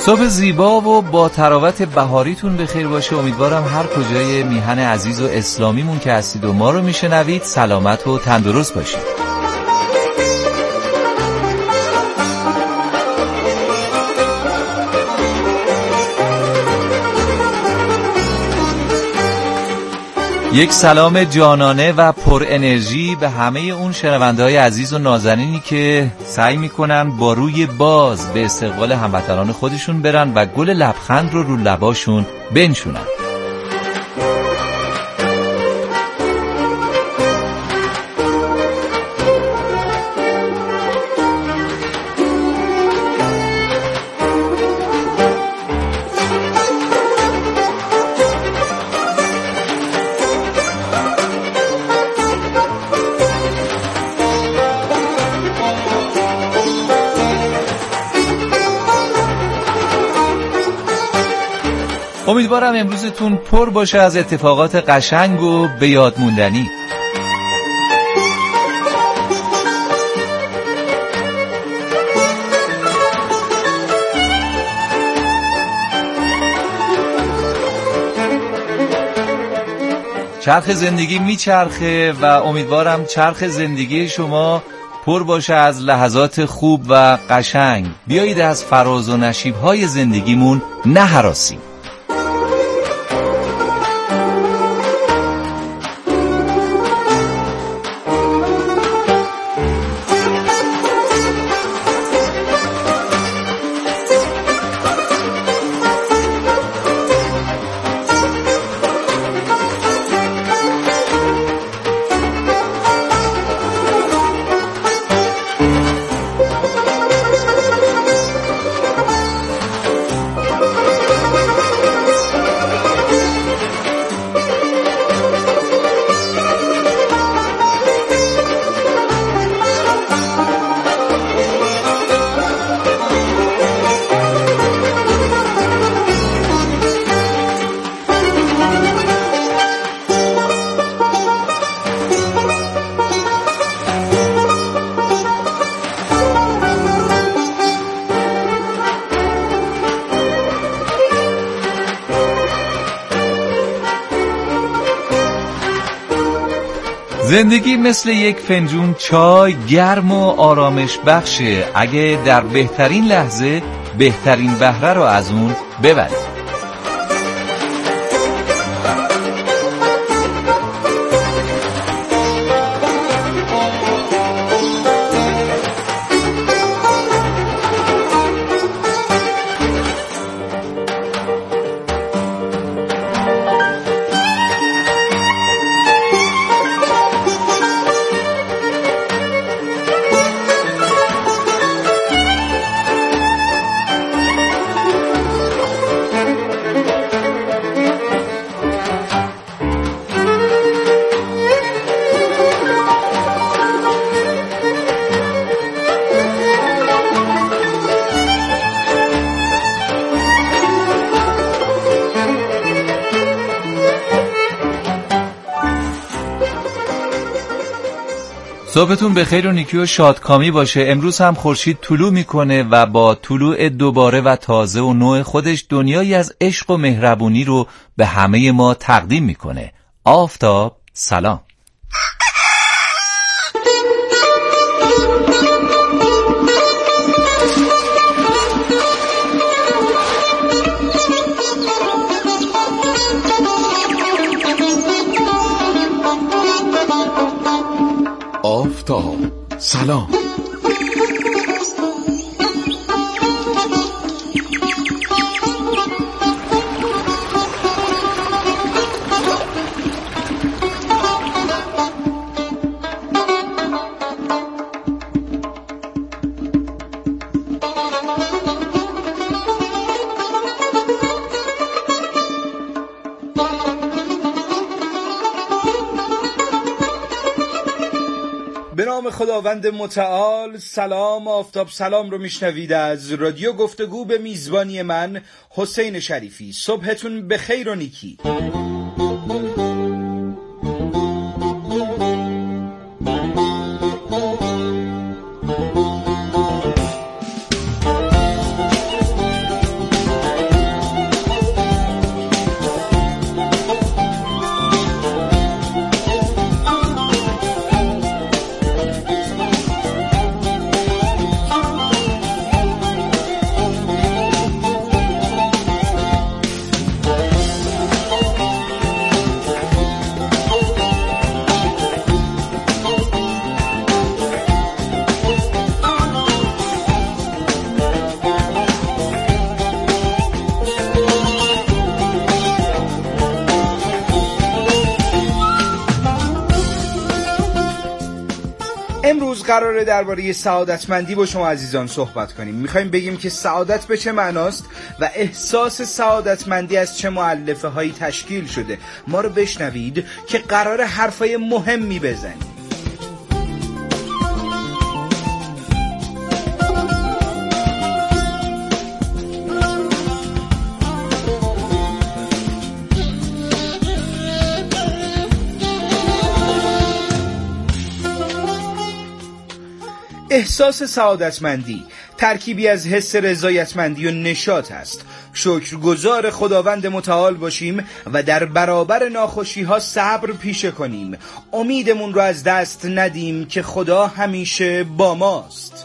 صبح زیبا و با تراوت بهاریتون بخیر باشه. امیدوارم هر کجای میهن عزیز و اسلامیمون که هستید و ما رو میشنوید سلامت و تندرست باشید. یک سلام جانانه و پر انرژی به همه اون شنونده‌های عزیز و نازنینی که سعی میکنن با روی باز به استقبال هموطنان خودشون برن و گل لبخند رو لباشون بنشونن. امیدوارم امروزتون پر باشه از اتفاقات قشنگ و به یاد موندنی. چرخ زندگی میچرخه و امیدوارم چرخ زندگی شما پر باشه از لحظات خوب و قشنگ. بیایید از فراز و نشیب‌های زندگیمون نهراسیم. زندگی مثل یک فنجون چای گرم و آرامش بخشه اگه در بهترین لحظه بهترین بهره رو از اون ببرید. صبحتون بخیر و نیکی و شادکامی باشه. امروز هم خورشید طلوع میکنه و با طلوع دوباره و تازه و نوع خودش دنیایی از عشق و مهربونی رو به همه ما تقدیم میکنه. آفتاب سلام. آفتاب سلام. به نام خداوند متعال. سلام آفتاب سلام رو میشنوید از رادیو گفتگو، به میزبانی من حسین شریفی. صبحتون بخیر و نیکی. امروز قراره درباره سعادتمندی با شما عزیزان صحبت کنیم. میخوایم بگیم که سعادت به چه معناست و احساس سعادتمندی از چه مؤلفه هایی تشکیل شده. ما رو بشنوید که قراره حرفای مهمی بزنیم. احساس سعادتمندی ترکیبی از حس رضایتمندی و نشاط است. شکرگزار خداوند متعال باشیم و در برابر ناخوشی ها صبر پیشه کنیم. امیدمون رو از دست ندیم که خدا همیشه با ماست.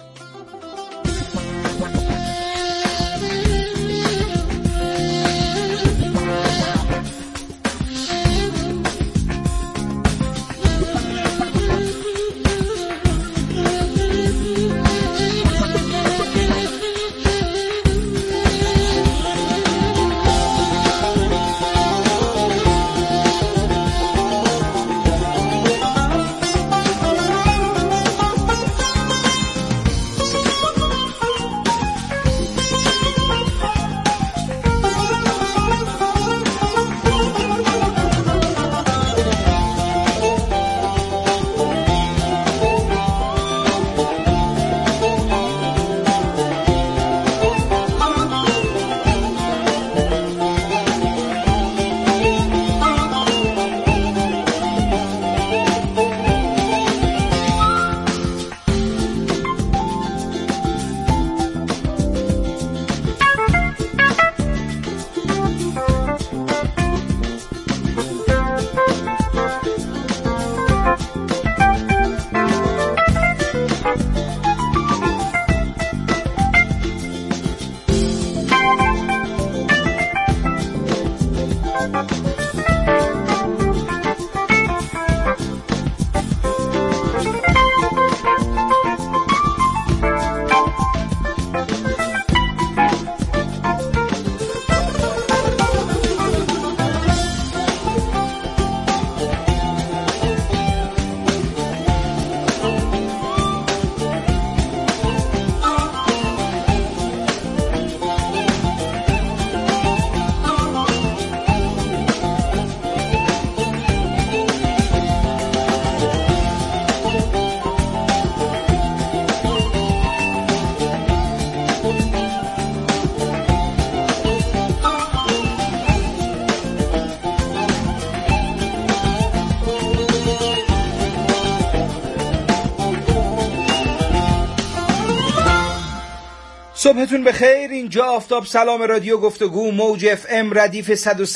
صبحتون بخیر. اینجا آفتاب سلام رادیو گفتگو موج اف ام ردیف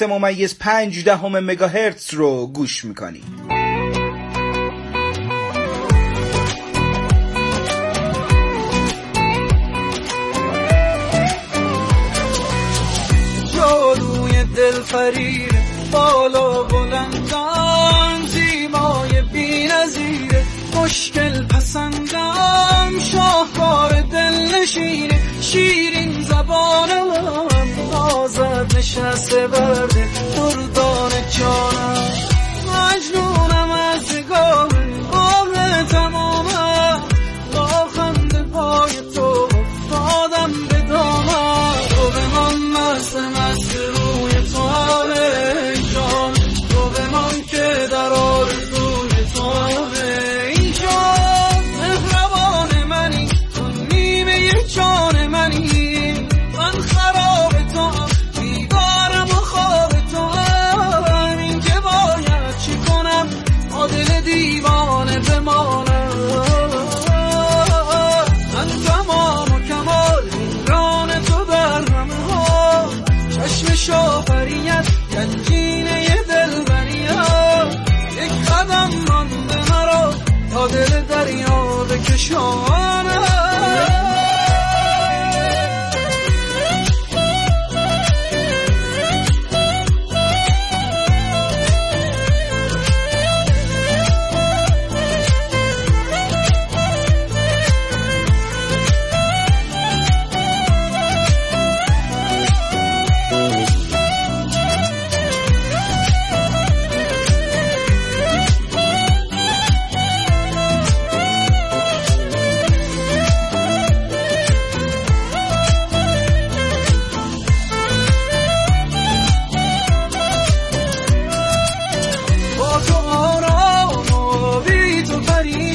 103.5 مگاهرتز رو گوش میکنی. جادوی دلفریب بالا بلندم، زیبای بی‌نظیر مشکل پسندم، شاهکار دلنشین شیرین زبانم، آزاد نشسته برده دردان جانم، مجنونم از نگاه تمامم، با خنده پای تو افتادم به دامم، تو بمان مست روی تو ای جان، تو بمان که در آرزوی تو ای جان، مهربان منی تو نیمه جان منی، من خراب تو بیدارم و خواب تو، این که باید چی کنم با دل دیوانه بمانم، من تمام و کمال ایران تو در همه ها، چشم شافریت گنجینه دلبریت، یک قدم مانده مرا تا دل دریا بکشانم.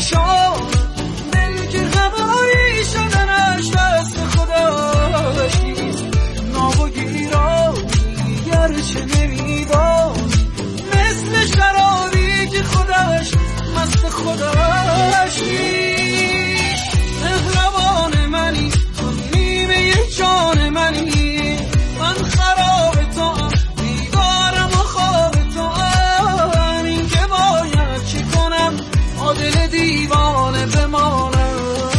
نشان ملک هوایی شدنش دست خداش نیست. ناب و گیرانی گرچه نمیدان مثل شرابی که خودش مست خودش نیست. مهربان منی تو نیمه جان منی، من خراب تو هم بیدارم و خواب تو هم. این که باید چه کنم عادل دیوانه بمانم.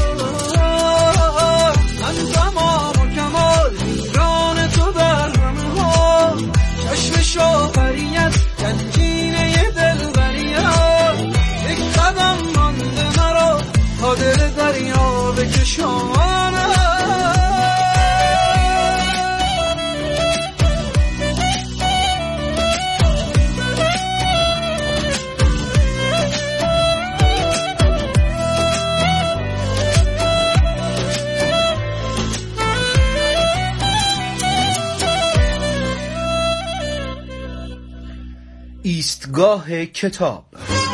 من تمام و کمال ایران تو در همه ها، چشم شوهریت گنجینه دلبریت. یک قدم مانده مرا تا دل دریا بکشانم. ایستگاه کتاب.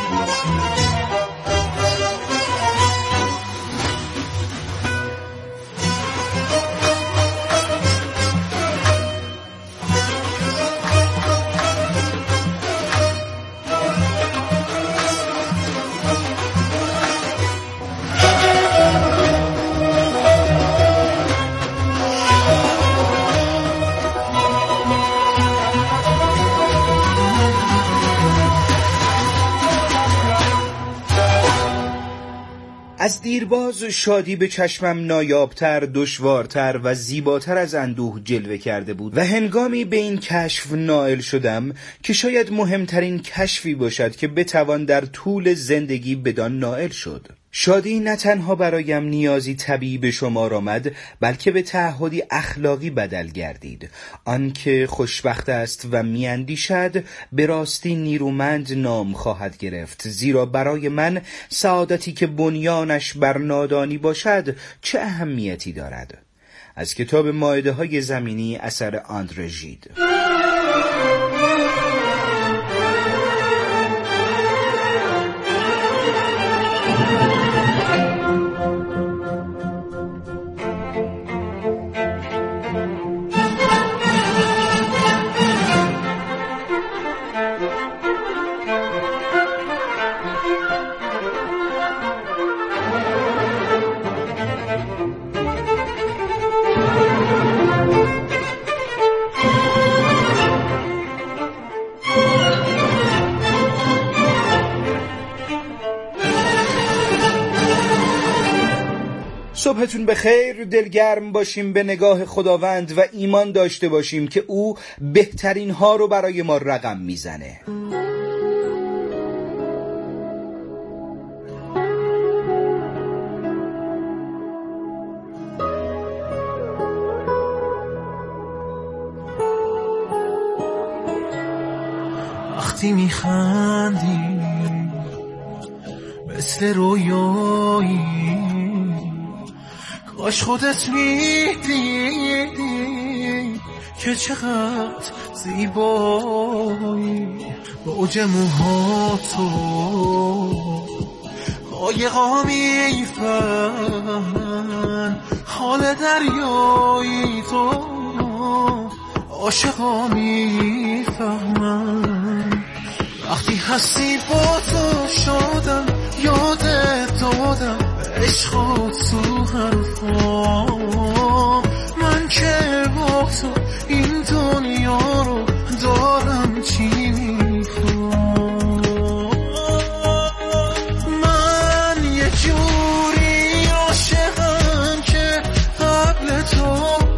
از دیرباز شادی به چشمم نایابتر، دشوارتر و زیباتر از اندوه جلوه کرده بود و هنگامی به این کشف نائل شدم که شاید مهمترین کشفی باشد که بتوان در طول زندگی بدان نائل شد. شادی نه تنها برایم نیازی طبیعی به شمار آمد، بلکه به تعهدی اخلاقی بدل گردید. آن که خوشبخت است و میاندیشد به راستی نیرومند نام خواهد گرفت، زیرا برای من سعادتی که بنیانش بر نادانی باشد چه اهمیتی دارد. از کتاب مائده های زمینی اثر آندره ژید. صبحتون بخیر، دلگرم باشیم به نگاه خداوند و ایمان داشته باشیم که او بهترین ها رو برای ما رقم میزنه. وقتی میخندی مثل رویایی، کاش خودت میدیدی که چقدر زیبایی. با اوج موهاتو قایقا میفهمن حال دریایی، تو عاشقا میفهمن. وقتی هستی با تو شدم یادت دادم عشقات تو حرفام. من که با تو این دنیا رو دارم چی میخوام. من یه جوری عاشقم که قبل تو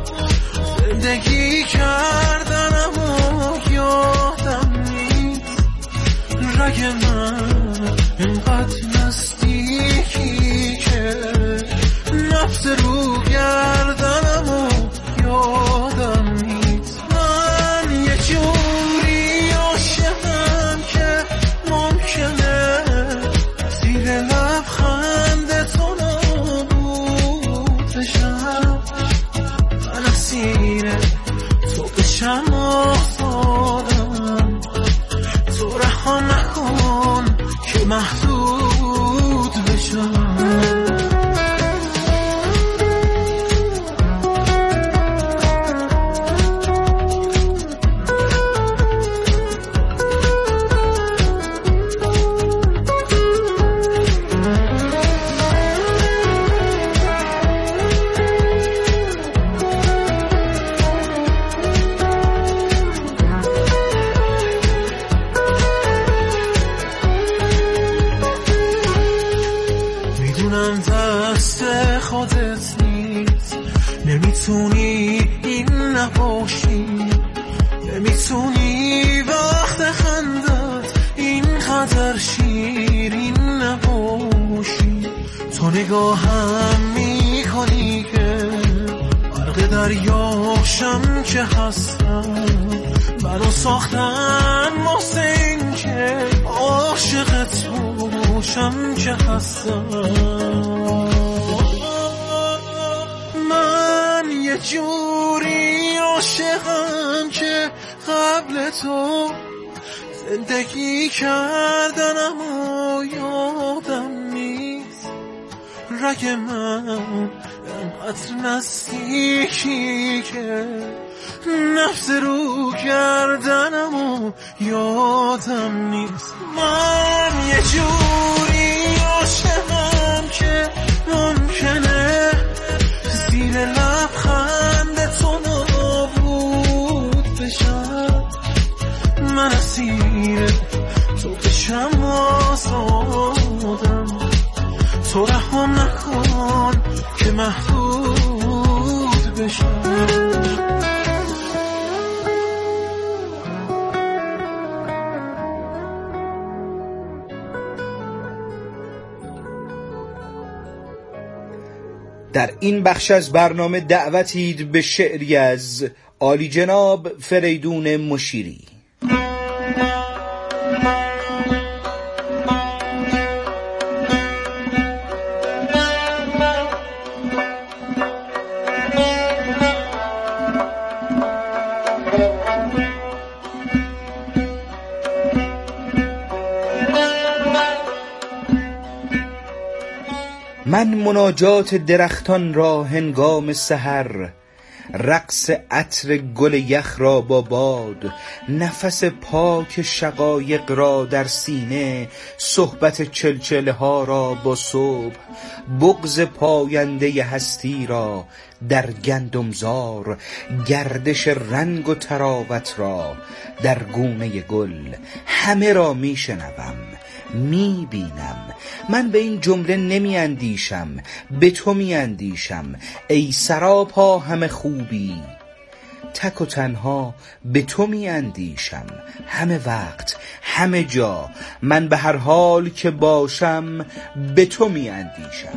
زندگی کردن اما یادم نیست. رگ من اینقدر نزدیکی که نفس رو گردنم و یادم نیست. من یه جوری عاشقم که ممکنه زیر لبخند تو نابود بشم. من اسیر تو بشم آزادم، تو رها نکن که محدود بشم. باشم. نمیتونی این نباشی، نمیتونی وقت خندت اینقدر شیرین نباشی. تو نگاهم میکنی که غرق دریاشم که هستم، منو ساختن محسن که عاشق توشم که هستم. یه جوری عاشقم که قبل تو زندگی کردنم و یادم نیست. رگ من انقدر نزدیکی که نفس رو کردنم و یادم نیست. من یه جوری عاشقم که ممکنه زیر لبخند تو نابود بشم، من اسیر تو بشم آزادم. تو رحم نکن که محدود بشم. در این بخش از برنامه دعوتید به شعری از عالی جناب فریدون مشیری. من مناجات درختان را هنگام سحر، رقص عطر گل یخ را با باد، نفس پاک شقایق را در سینه، صحبت چلچله ها را با صبح، بغض پاینده هستی را در گندمزار، گردش رنگ و تراوت را در گونه گل، همه را می شنوم، می بینم. من به این جمله نمی اندیشم، به تو می اندیشم ای سراپا همه خوبی. تک و تنها به تو می اندیشم، همه وقت همه جا. من به هر حال که باشم به تو می اندیشم.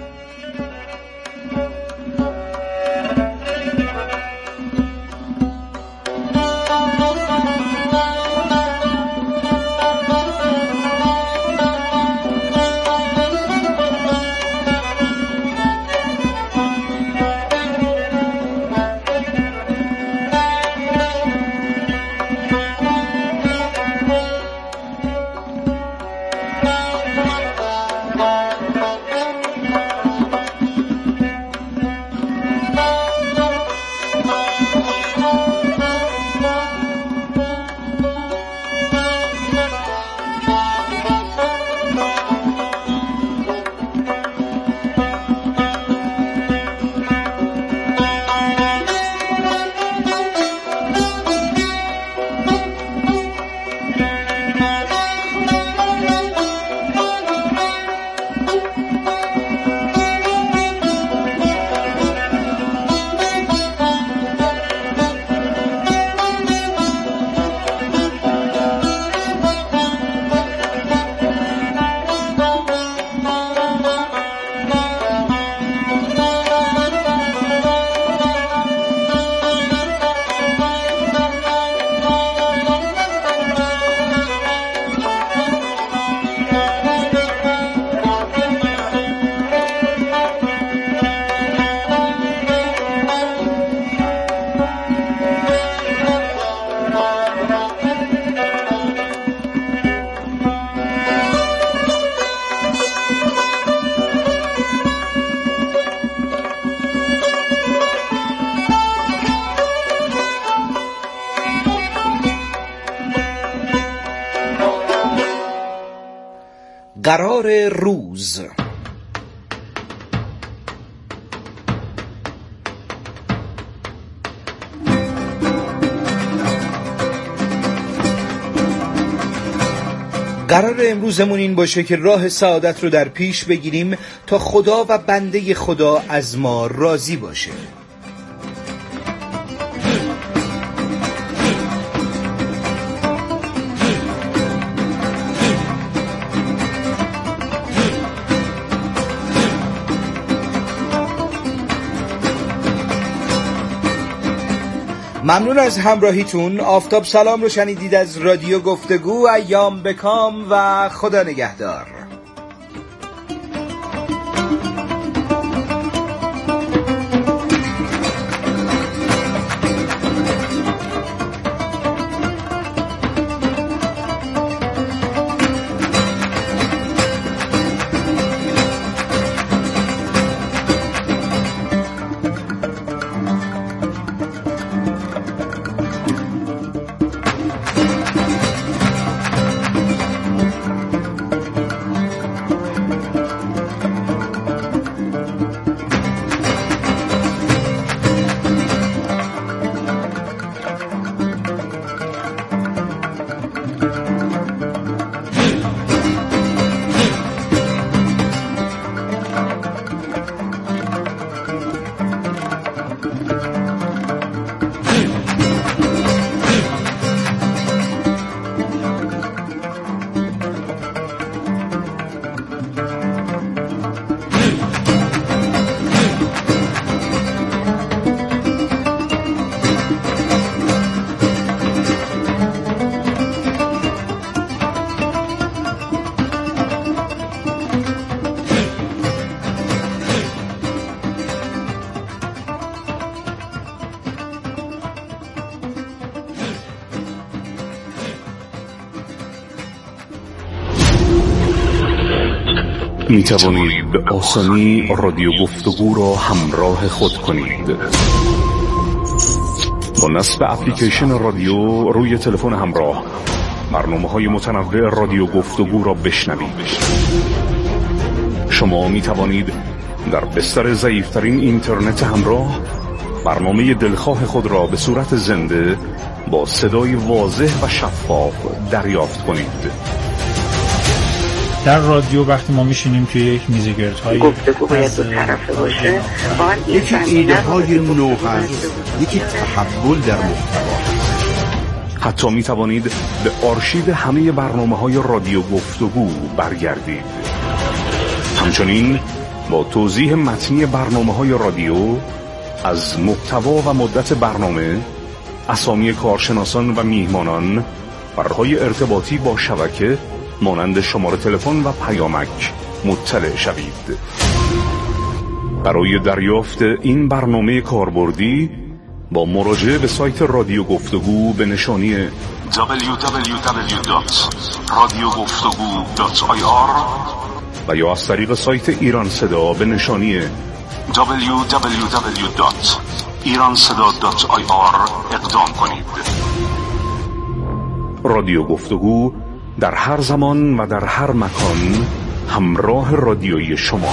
قرار روز. قرار امروزمون این باشه که راه سعادت رو در پیش بگیریم تا خدا و بنده خدا از ما راضی باشه. ممنون از همراهیتون. آفتاب سلام رو شنیدید از رادیو گفتگو. ایام بکام و خدا نگهدار. می توانید به آسانی رادیو گفتگو را همراه خود کنید. با نصب اپلیکیشن رادیو روی تلفن همراه برنامه‌های متنوع رادیو گفتگو را بشنوید. شما می توانید در بستر ضعیف‌ترین اینترنت همراه برنامه دلخواه خود را به صورت زنده با صدای واضح و شفاف دریافت کنید. در رادیو وقتی ما میشینیم توی یک میزگردهای گفتگو باید دو طرفه باشه. یکی ایده های نو هست، یکی تحول در محتوا. حتی می توانید به آرشیو همه برنامه‌های رادیو گفتگو برگردید. همچنین با توضیح متنی برنامه‌های رادیو از محتوا و مدت برنامه، اسامی کارشناسان و میهمانان و راه‌های ارتباطی با شبکه مانند شماره تلفن و پیامک مطلع شوید. برای دریافت این برنامه کاربردی با مراجعه به سایت رادیو گفتگو به نشانی www.radiogoftagu.ir و یا از طریق سایت ایران صدا به نشانی www.iranseda.ir اقدام کنید. رادیو گفتگو در هر زمان و در هر مکان همراه رادیویی شما.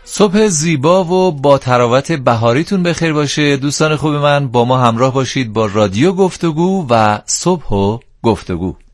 صبح زیبا و با تراوت بهاریتون بخیر باشه. دوستان خوب من، با ما همراه باشید با رادیو گفتگو و صبح و گفتگو.